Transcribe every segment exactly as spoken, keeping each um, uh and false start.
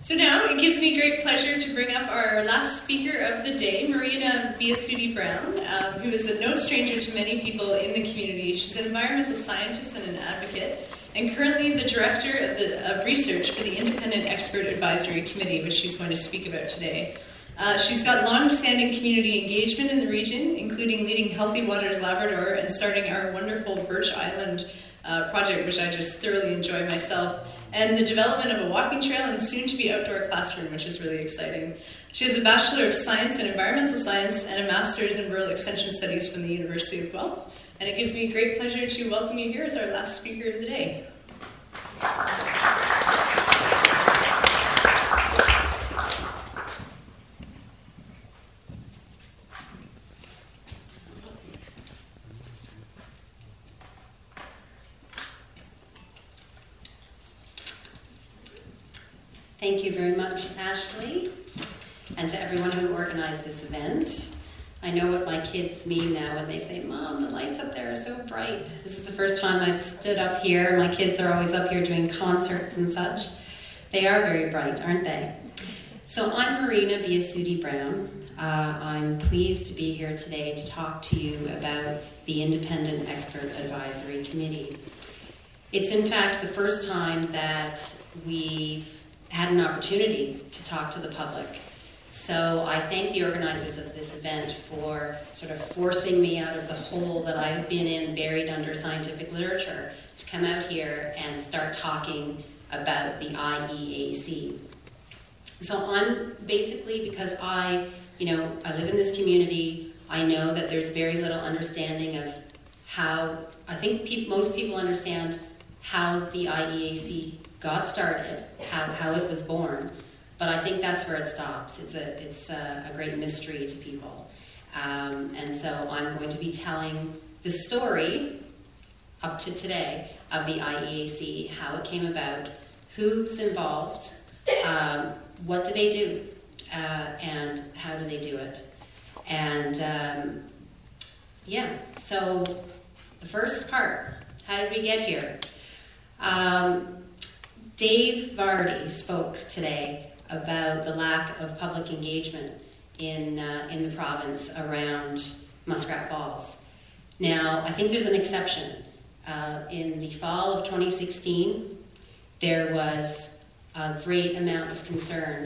So now it gives me great pleasure to bring up our last speaker of the day, Marina Biasuti-Brown, um, who is a no stranger to many people in the community. She's an environmental scientist and an advocate, and currently the director of, the, of research for the Independent Expert Advisory Committee, which she's going to speak about today. Uh, she's got long-standing community engagement in the region, including leading Healthy Waters Labrador and starting our wonderful Birch Island uh, project, which I just thoroughly enjoy myself, and the development of a walking trail and soon-to-be outdoor classroom, which is really exciting. She has a Bachelor of Science in Environmental Science and a Master's in Rural Extension Studies from the University of Guelph. And it gives me great pleasure to welcome you here as our last speaker of the day. Thank you very much, Ashley, and to everyone who organized this event. I know what my kids mean now when they say, "Mom, the lights up there are so bright." This is the first time I've stood up here. My kids are always up here doing concerts and such. They are very bright, aren't they? So I'm Marina Biasuti-Brown. Uh, I'm pleased to be here today to talk to you about the Independent Expert Advisory Committee. It's in fact the first time that we've had an opportunity to talk to the public. So I thank the organizers of this event for sort of forcing me out of the hole that I've been in, buried under scientific literature, to come out here and start talking about the I E A C. So I'm basically, because I, you know, I live in this community, I know that there's very little understanding of how, I think pe- most people understand how the I E A C got started, how, how it was born, but I think that's where it stops. It's a it's a, a great mystery to people, um, and so I'm going to be telling the story up to today of the I E A C, how it came about, who's involved, um, what do they do, uh, and how do they do it, and um, yeah. So the first part, how did we get here? Um, Dave Vardy spoke today about the lack of public engagement in uh, in the province around Muskrat Falls. Now, I think there's an exception. Uh, in the fall of twenty sixteen, there was a great amount of concern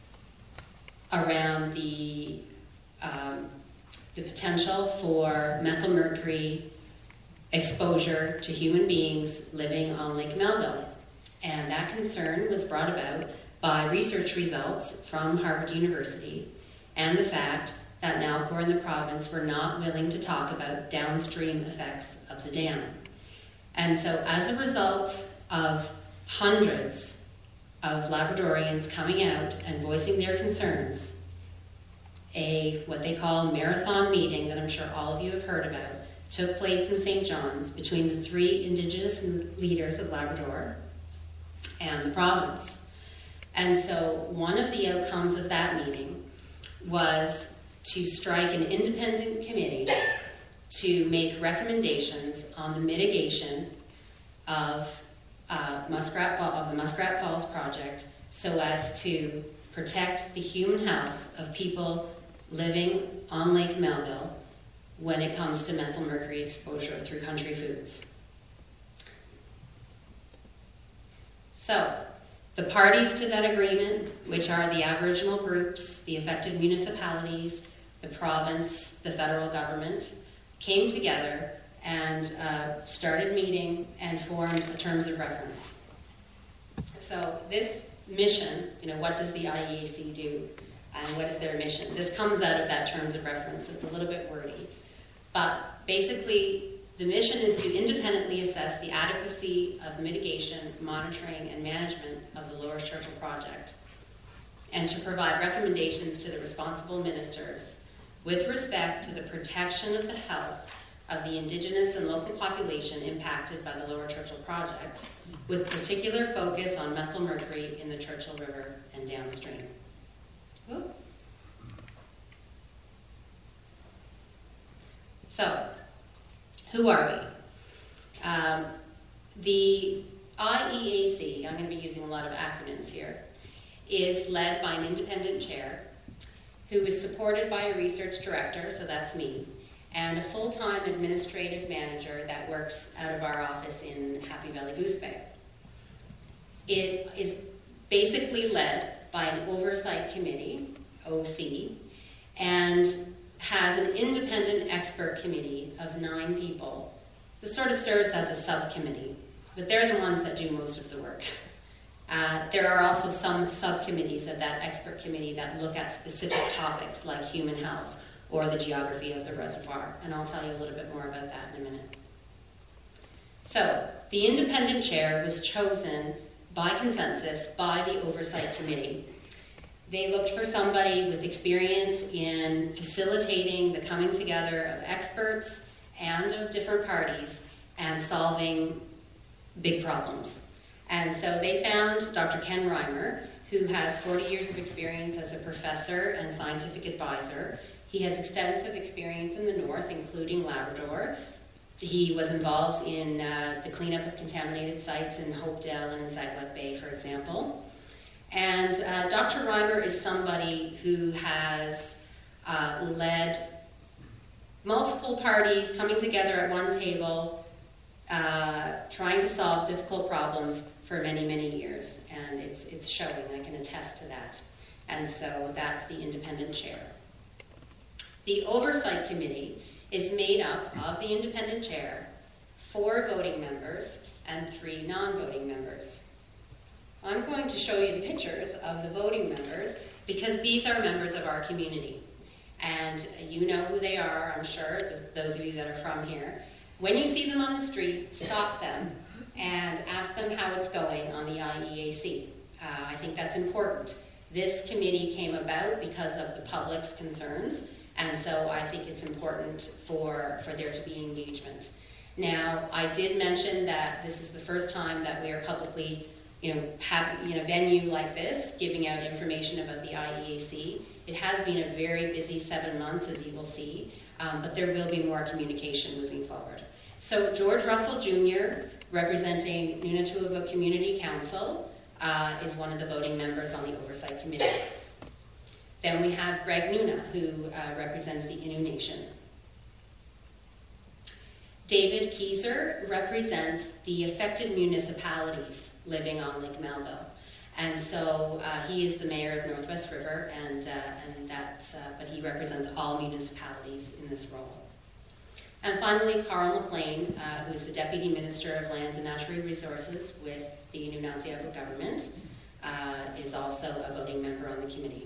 around the um, the potential for methylmercury exposure to human beings living on Lake Melville. And that concern was brought about by research results from Harvard University and the fact that Nalcor and the province were not willing to talk about downstream effects of the dam. And so as a result of hundreds of Labradorians coming out and voicing their concerns, a what they call marathon meeting that I'm sure all of you have heard about took place in Saint John's between the three Indigenous leaders of Labrador and the province. And so one of the outcomes of that meeting was to strike an independent committee to make recommendations on the mitigation of uh, Muskrat Fall, of the Muskrat Falls project, so as to protect the human health of people living on Lake Melville when it comes to methylmercury exposure through country foods. So, the parties to that agreement, which are the Aboriginal groups, the affected municipalities, the province, the federal government, came together and uh, started meeting and formed a terms of reference. So this mission, you know, what does the I E A C do and what is their mission? This comes out of that terms of reference. It's a little bit wordy. But basically, the mission is to independently assess the adequacy of mitigation, monitoring, and management of the Lower Churchill project, and to provide recommendations to the responsible ministers with respect to the protection of the health of the Indigenous and local population impacted by the Lower Churchill project, with particular focus on methylmercury in the Churchill River and downstream. Whoop. So, who are we? Um, the I E A C, I'm going to be using a lot of acronyms here, is led by an independent chair who is supported by a research director, so that's me, and a full-time administrative manager that works out of our office in Happy Valley Goose Bay. It is basically led by an oversight committee, O C, and has an independent expert committee of nine people that sort of serves as a subcommittee, but they're the ones that do most of the work. Uh, there are also some subcommittees of that expert committee that look at specific topics like human health or the geography of the reservoir, and I'll tell you a little bit more about that in a minute. So, the independent chair was chosen by consensus by the oversight committee. They looked for somebody with experience in facilitating the coming together of experts and of different parties and solving big problems. And so they found Doctor Ken Reimer, who has forty years of experience as a professor and scientific advisor. He has extensive experience in the north, including Labrador. He was involved in uh, the cleanup of contaminated sites in Hopedale and in Saguenay Bay, for example. And uh, Doctor Reimer is somebody who has uh, led multiple parties coming together at one table, uh, trying to solve difficult problems for many, many years. And it's, it's showing, I can attest to that. And so that's the independent chair. The oversight committee is made up of the independent chair, four voting members, and three non-voting members. I'm going to show you the pictures of the voting members because these are members of our community. And you know who they are, I'm sure, those of you that are from here. When you see them on the street, stop them and ask them how it's going on the I E A C. Uh, I think that's important. This committee came about because of the public's concerns, and so I think it's important for, for there to be engagement. Now, I did mention that this is the first time that we are publicly you know, having you know, venue like this, giving out information about the I E A C. It has been a very busy seven months, as you will see, um, but there will be more communication moving forward. So George Russell Junior, representing Nunatuava Community Council, uh, is one of the voting members on the Oversight Committee. Then we have Greg Nuna, who uh, represents the Innu Nation. David Keyser represents the affected municipalities living on Lake Melville. And so uh, he is the mayor of Northwest River, and, uh, and that's, uh, but he represents all municipalities in this role. And finally, Carl McLean, uh, who is the Deputy Minister of Lands and Natural Resources with the Nunatsiavut government, uh, is also a voting member on the committee.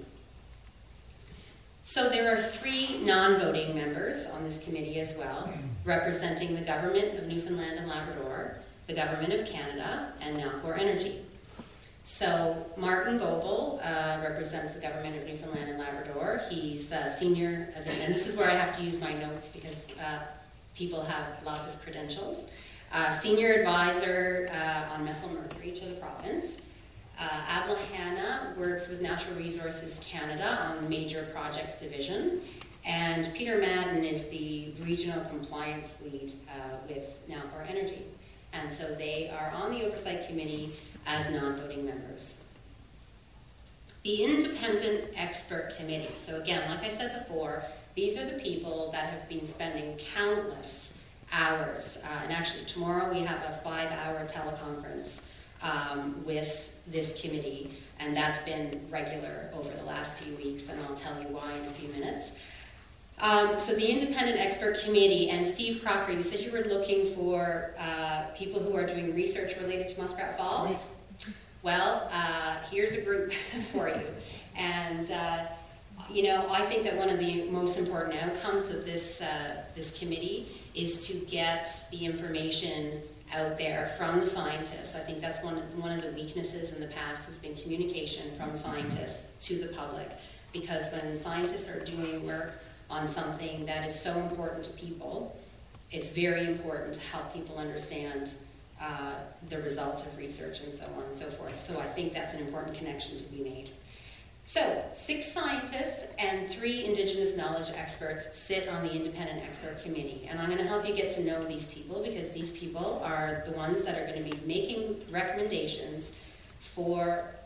So there are three non-voting members on this committee as well, representing the Government of Newfoundland and Labrador, the Government of Canada, and Nalcor Energy. So Martin Goebel uh, represents the Government of Newfoundland and Labrador. He's uh, senior, and this is where I have to use my notes because uh, people have lots of credentials. Uh, senior advisor uh, on methyl mercury to the province. Uh, Avla Hanna works with Natural Resources Canada on Major Projects Division, and Peter Madden is the Regional Compliance Lead uh, with Nalcor Energy. And so they are on the Oversight Committee as non-voting members. The Independent Expert Committee. So again, like I said before, these are the people that have been spending countless hours, uh, and actually tomorrow we have a five-hour teleconference um, with this committee, and that's been regular over the last few weeks, and I'll tell you why in a few minutes. Um, so the Independent Expert Committee, and Steve Crocker, you said you were looking for uh, people who are doing research related to Muskrat Falls. Right. Well, uh, here's a group for you. And, uh, you know, I think that one of the most important outcomes of this, uh, this committee is to get the information out there from the scientists. I think that's one of, one of the weaknesses in the past has been communication from scientists to the public. Because when scientists are doing work on something that is so important to people, it's very important to help people understand uh, the results of research and so on and so forth. So I think that's an important connection to be made. So, six scientists and three Indigenous knowledge experts sit on the Independent Expert Committee. And I'm going to help you get to know these people because these people are the ones that are going to be making recommendations for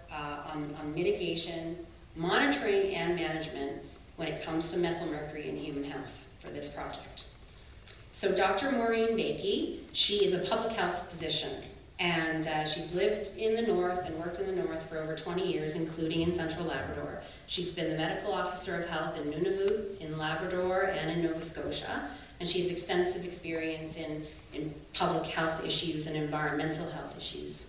uh, on, on mitigation, monitoring, and management when it comes to methylmercury in human health for this project. So Doctor Maureen Bakey, she is a public health physician, and uh, she's lived in the North and worked in the North for over twenty years, including in Central Labrador. She's been the medical officer of health in Nunavut, in Labrador, and in Nova Scotia, and she has extensive experience in, in public health issues and environmental health issues.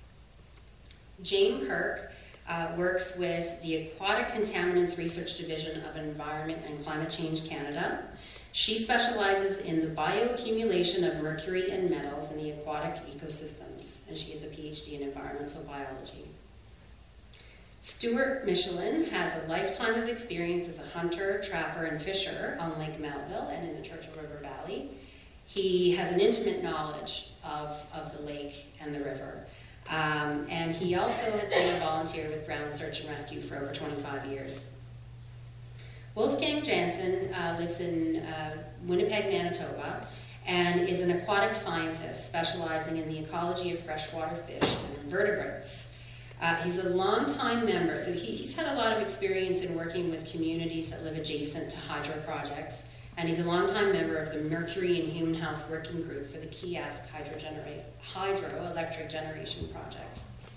Jane Kirk uh, works with the Aquatic Contaminants Research Division of Environment and Climate Change Canada. She specializes in the bioaccumulation of mercury and metals in the aquatic ecosystems, and she is a P H D in environmental biology. Stuart Michelin has a lifetime of experience as a hunter, trapper, and fisher on Lake Melville and in the Churchill River Valley. He has an intimate knowledge of, of the lake and the river. Um, and he also has been a volunteer with Ground Search and Rescue for over twenty-five years. Wolfgang Jansen uh, lives in uh, Winnipeg, Manitoba, and is an aquatic scientist specializing in the ecology of freshwater fish and invertebrates. Uh, he's a longtime member, so he, he's had a lot of experience in working with communities that live adjacent to hydro projects, and he's a longtime member of the Mercury and Human Health Working Group for the Kiosk Hydroelectric Generation Project.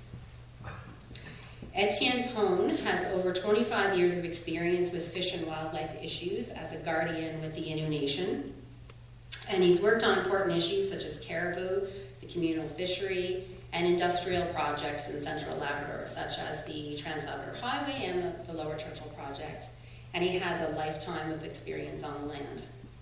Etienne Pone has over twenty-five years of experience with fish and wildlife issues as a guardian with the Innu Nation. And he's worked on important issues such as caribou, the communal fishery, and industrial projects in Central Labrador, such as the Trans-Labrador Highway and the, the Lower Churchill Project. And he has a lifetime of experience on the land.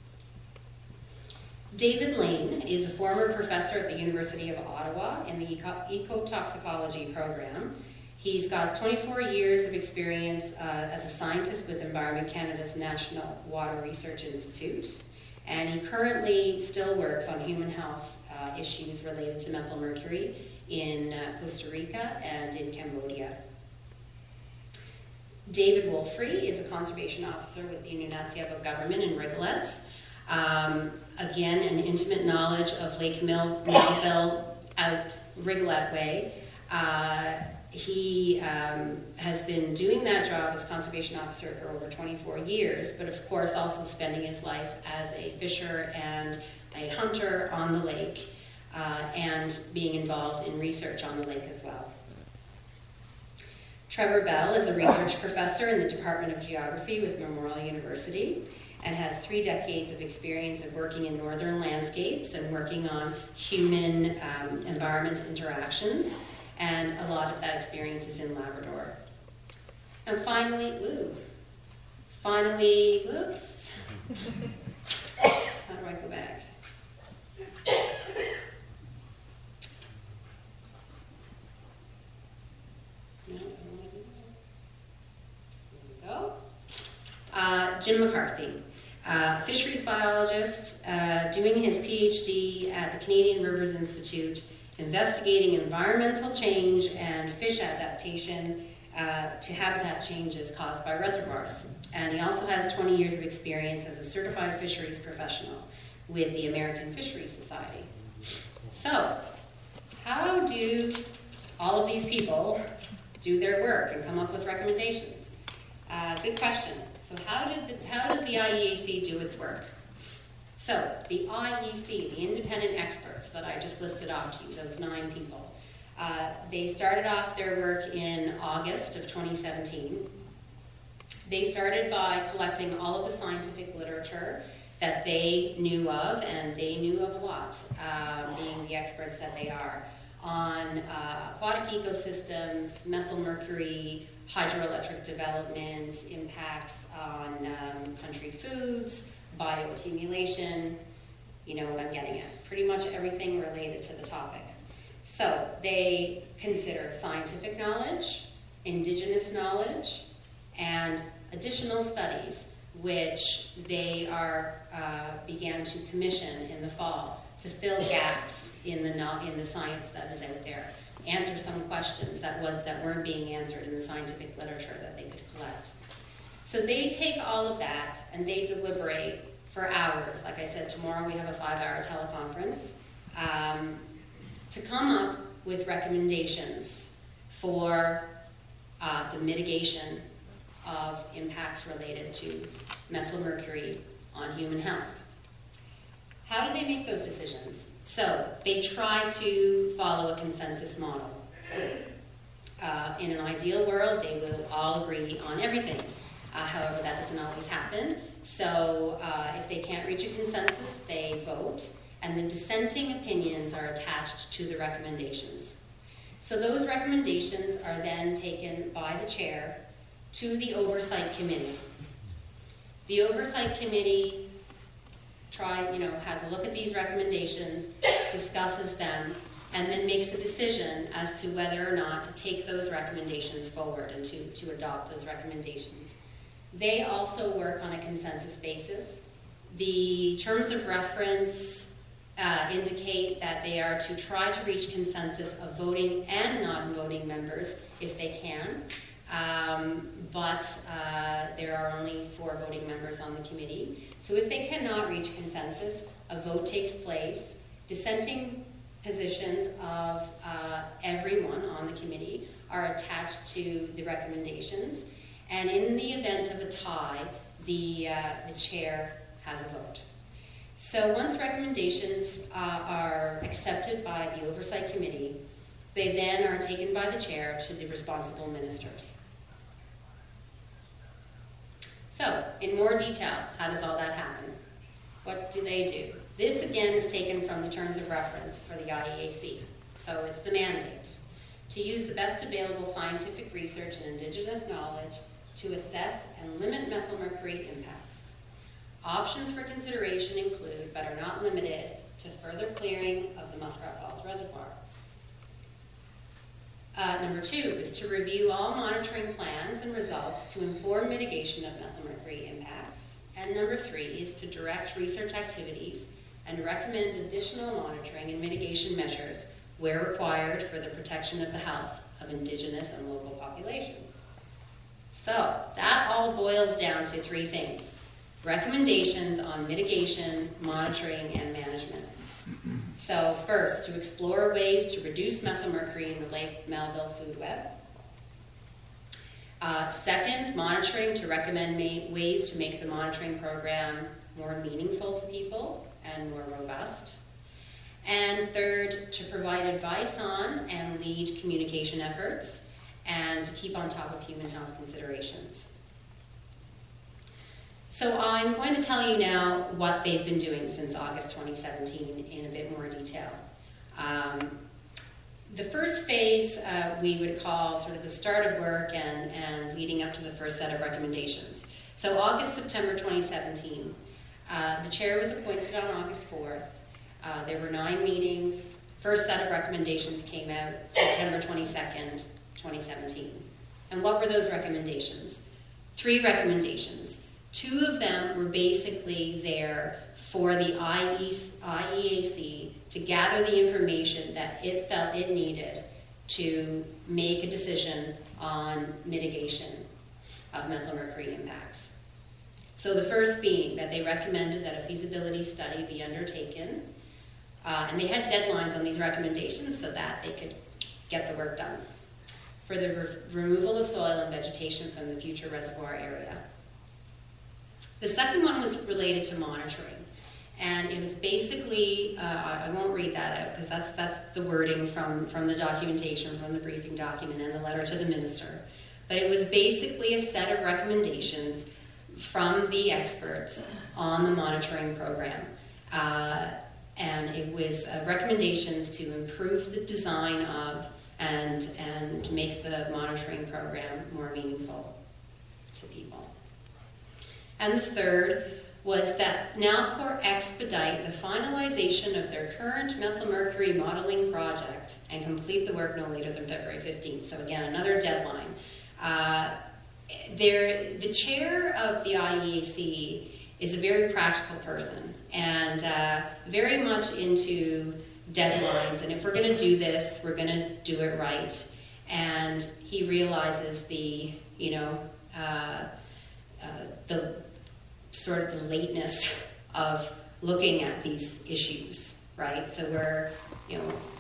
David Lane is a former professor at the University of Ottawa in the eco- ecotoxicology program. He's got twenty-four years of experience uh, as a scientist with Environment Canada's National Water Research Institute, and he currently still works on human health uh, issues related to methylmercury in uh, Costa Rica and in Cambodia. David Wolfrey is a conservation officer with the Nunatsiavut government in Rigolet. Um, again, an intimate knowledge of Lake Mel- Melville out Rigolet Way. Uh, He um, has been doing that job as conservation officer for over twenty-four years, but of course also spending his life as a fisher and a hunter on the lake, uh, and being involved in research on the lake as well. Trevor Bell is a research professor in the Department of Geography with Memorial University and has three decades of experience of working in northern landscapes and working on human um, environment interactions. And a lot of that experience is in Labrador. And finally, ooh, finally, whoops. How do I go back? No, I don't want to do that. There we go. Uh, Jim McCarthy, uh, fisheries biologist, uh, doing his PhD at the Canadian Rivers Institute, investigating environmental change and fish adaptation uh, to habitat changes caused by reservoirs. And he also has twenty years of experience as a certified fisheries professional with the American Fisheries Society. So, how do all of these people do their work and come up with recommendations? Uh, good question. So how, did the, how does the I E A C do its work? So, the I E C, the independent experts that I just listed off to you, those nine people, uh, they started off their work in August of twenty seventeen. They started by collecting all of the scientific literature that they knew of, and they knew of a lot, uh, being the experts that they are, on uh, aquatic ecosystems, methylmercury, hydroelectric development, impacts on um, country foods, bioaccumulation, you know what I'm getting at. Pretty much everything related to the topic. So they consider scientific knowledge, indigenous knowledge, and additional studies, which they are uh, began to commission in the fall to fill gaps in the no- in the science that is out there, answer some questions that was that weren't being answered in the scientific literature that they could collect. So they take all of that and they deliberate for hours. Like I said, tomorrow we have a five-hour teleconference um, to come up with recommendations for uh, the mitigation of impacts related to methylmercury on human health. How do they make those decisions? So they try to follow a consensus model. Uh, in an ideal world, they will all agree on everything. Uh, however, that doesn't always happen. So uh, if they can't reach a consensus, they vote, and the dissenting opinions are attached to the recommendations. So those recommendations are then taken by the chair to the oversight committee. The oversight committee try, you know, has a look at these recommendations, discusses them, and then makes a decision as to whether or not to take those recommendations forward and to, to adopt those recommendations. They also work on a consensus basis. The terms of reference uh, indicate that they are to try to reach consensus of voting and non-voting members if they can. Um, but uh, there are only four voting members on the committee. So if they cannot reach consensus, a vote takes place. Dissenting positions of uh, everyone on the committee are attached to the recommendations. And in the event of a tie, the, uh, the chair has a vote. So once recommendations uh, are accepted by the oversight committee, they then are taken by the chair to the responsible ministers. So, in more detail, how does all that happen? What do they do? This, again, is taken from the terms of reference for the I E A C. So it's the mandate to use the best available scientific research and Indigenous knowledge to assess and limit methylmercury impacts. Options for consideration include, but are not limited to, further clearing of the Muskrat Falls Reservoir. Uh, number two is to review all monitoring plans and results to inform mitigation of methylmercury impacts. And number three is to direct research activities and recommend additional monitoring and mitigation measures where required for the protection of the health of Indigenous and local populations. So that all boils down to three things: recommendations on mitigation, monitoring, and management. So first, to explore ways to reduce methylmercury in the Lake Melville food web. Uh, second, monitoring to recommend ma- ways to make the monitoring program more meaningful to people and more robust. And third, to provide advice on and lead communication efforts and to keep on top of human health considerations. So I'm going to tell you now what they've been doing since August twenty seventeen in a bit more detail. Um, the first phase uh, we would call sort of the start of work and, and leading up to the first set of recommendations. So August, September twenty seventeen, uh, the chair was appointed on August fourth. Uh, there were nine meetings. First set of recommendations came out September twenty-second, twenty seventeen. And what were those recommendations? Three recommendations. Two of them were basically there for the I E A C to gather the information that it felt it needed to make a decision on mitigation of methylmercury impacts. So the first being that they recommended that a feasibility study be undertaken, uh, and they had deadlines on these recommendations so that they could get the work done, for the re- removal of soil and vegetation from the future reservoir area. The second one was related to monitoring, and it was basically, uh, I won't read that out because that's, that's the wording from, from the documentation, from the briefing document and the letter to the minister, but it was basically a set of recommendations from the experts on the monitoring program. Uh, and it was uh, recommendations to improve the design of and, and make the monitoring program more meaningful to people. And the third was that Nalcor expedite the finalization of their current methylmercury modeling project and complete the work no later than February fifteenth. So again, another deadline. Uh, there, the chair of the I E A C is a very practical person and uh, very much into deadlines. And if we're going to do this, we're going to do it right. And he realizes the, you know, uh, uh, the sort of the lateness of looking at these issues, right? So we're, you know,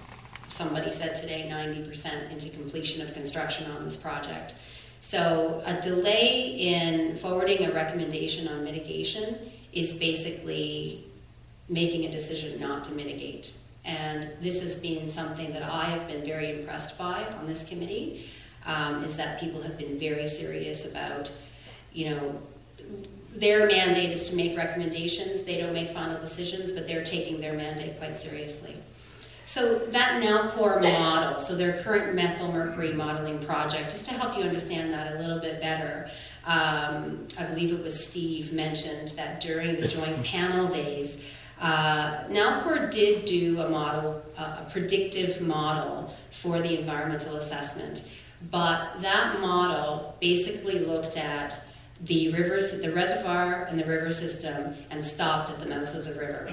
somebody said today, ninety percent into completion of construction on this project. So a delay in forwarding a recommendation on mitigation is basically making a decision not to mitigate. And this has been something that I have been very impressed by on this committee, um, is that people have been very serious about, you know, their mandate is to make recommendations. They don't make final decisions, but they're taking their mandate quite seriously. So that Nalcor model, so their current methyl mercury modeling project, just to help you understand that a little bit better, um, I believe it was Steve mentioned that during the joint panel days, uh, Nalcor did do a model, uh, a predictive model for the environmental assessment, but that model basically looked at the rivers, the reservoir and the river system and stopped at the mouth of the river.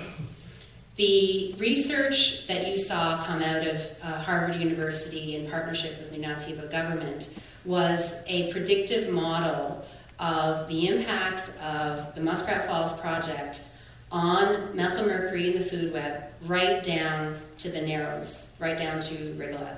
The research that you saw come out of uh, Harvard University in partnership with Nunatsiavut government was a predictive model of the impacts of the Muskrat Falls project on methylmercury in the food web, right down to the Narrows, right down to Rigolet.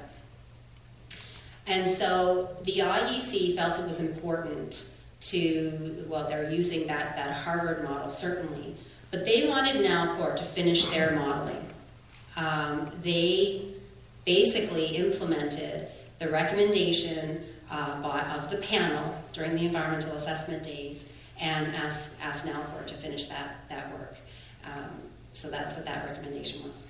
And so the I E C felt it was important to, well, they're using that, that Harvard model certainly, but they wanted Nalcor to finish their modeling. Um, they basically implemented the recommendation uh, by, of the panel during the environmental assessment days and asked, asked Nalcor to finish that, that work. Um, so that's what that recommendation was.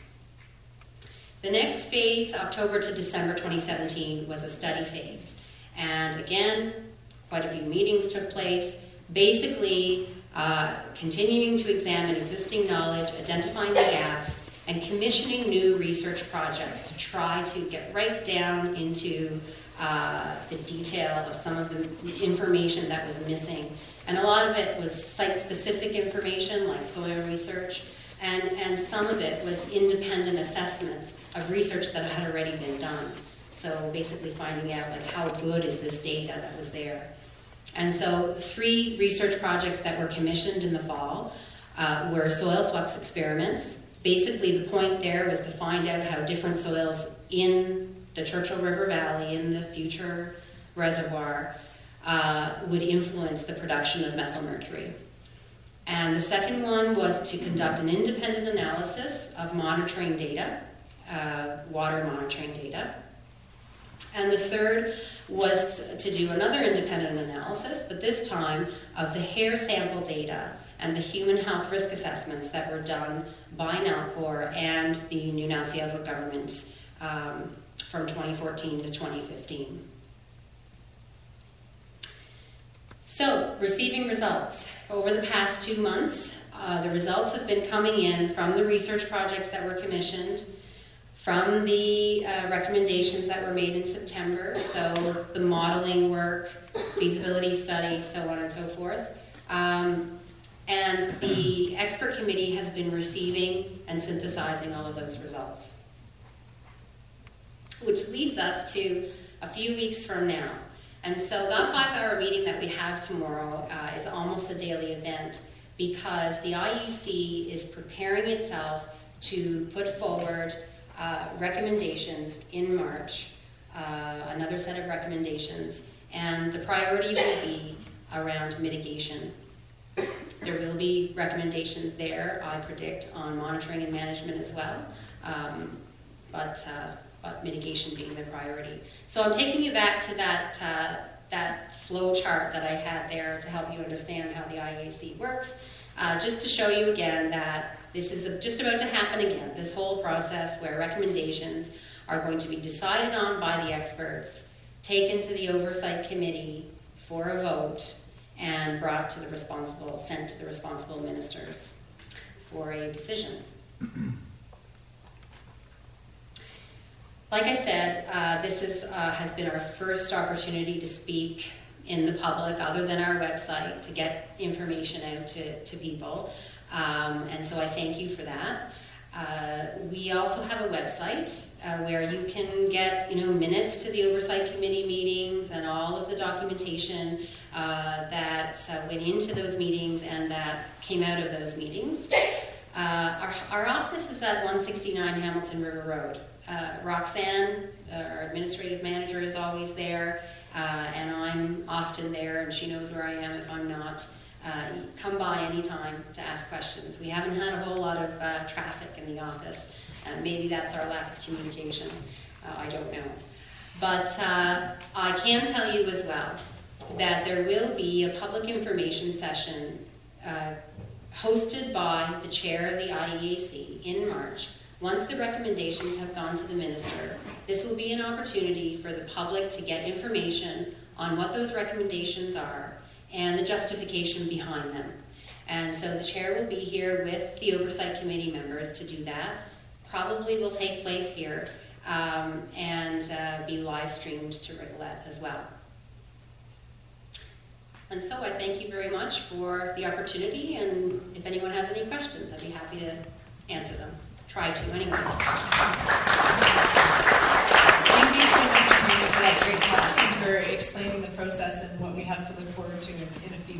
The next phase, October to December twenty seventeen, was a study phase. And again, quite a few meetings took place, basically uh, continuing to examine existing knowledge, identifying the gaps, and commissioning new research projects to try to get right down into uh, the detail of some of the information that was missing. And a lot of it was site-specific information, like soil research, and, and some of it was independent assessments of research that had already been done. So basically finding out, like, how good is this data that was there. And so three research projects that were commissioned in the fall uh, were soil flux experiments. Basically, the point there was to find out how different soils in the Churchill River Valley, in the future reservoir, uh, would influence the production of methylmercury. And the second one was to conduct an independent analysis of monitoring data, uh, water monitoring data. And the third was to do another independent analysis, but this time of the hair sample data and the human health risk assessments that were done by Nalcor and the Nunatsiavut government um, from twenty fourteen to twenty fifteen. So, receiving results. Over the past two months, uh, the results have been coming in from the research projects that were commissioned, from the uh, recommendations that were made in September, so the modeling work, feasibility study, so on and so forth. Um, and the expert committee has been receiving and synthesizing all of those results. Which leads us to a few weeks from now. And so that five-hour meeting that we have tomorrow uh, is almost a daily event because the I E C is preparing itself to put forward Uh, recommendations in March, uh, another set of recommendations, and the priority will be around mitigation. There will be recommendations there, I predict, on monitoring and management as well, um, but, uh, but mitigation being the priority. So I'm taking you back to that, uh, that flow chart that I had there to help you understand how the I E C works, uh, just to show you again that this is just about to happen again, this whole process where recommendations are going to be decided on by the experts, taken to the oversight committee for a vote, and brought to the responsible, sent to the responsible ministers for a decision. Like I said, uh, this is, uh, has been our first opportunity to speak in the public, other than our website, to get information out to, to people. Um, and so I thank you for that. Uh, we also have a website uh, where you can get, you know, minutes to the Oversight Committee meetings and all of the documentation uh, that uh, went into those meetings and that came out of those meetings. Uh, our, our office is at one sixty-nine Hamilton River Road. uh, Roxanne, our administrative manager, is always there, uh, and I'm often there, and she knows where I am if I'm not. Uh, come by anytime to ask questions. We haven't had a whole lot of uh, traffic in the office. Uh, maybe that's our lack of communication. Uh, I don't know. But uh, I can tell you as well that there will be a public information session uh, hosted by the chair of the I E A C in March. Once the recommendations have gone to the minister, this will be an opportunity for the public to get information on what those recommendations are and the justification behind them. And so the chair will be here with the Oversight Committee members to do that. Probably will take place here um, and uh, be live streamed to Rigolet as well. And so I thank you very much for the opportunity, and if anyone has any questions, I'd be happy to answer them. Try to, anyway. Thank you so much for that great talk and for explaining the process and what we have to look forward to in, in a few